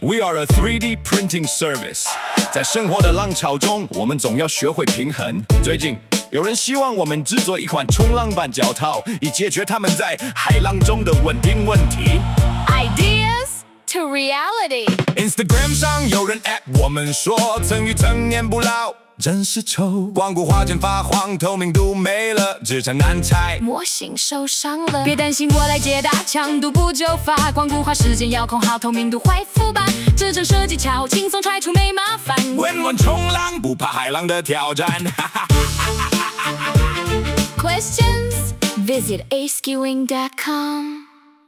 We are a 3D printing service。在生活的浪潮中，我们总要学会平衡。最近，有人希望我们制作一款冲浪板脚套，以解决他们在海浪中的稳定问题。 Ideas to reality。 Instagram 上有人 at 我们说，曾与曾年不老，真是丑。光顾画间发黄，透明度没了，纸张难拆， 模型受伤了。别担心，我来解答，强度不就发，光顾画时间遥控好，透明度恢复吧。这种设计巧，轻松拆除没麻烦。 温温冲浪，不怕海浪的挑战。 Questions? Visit askewing.com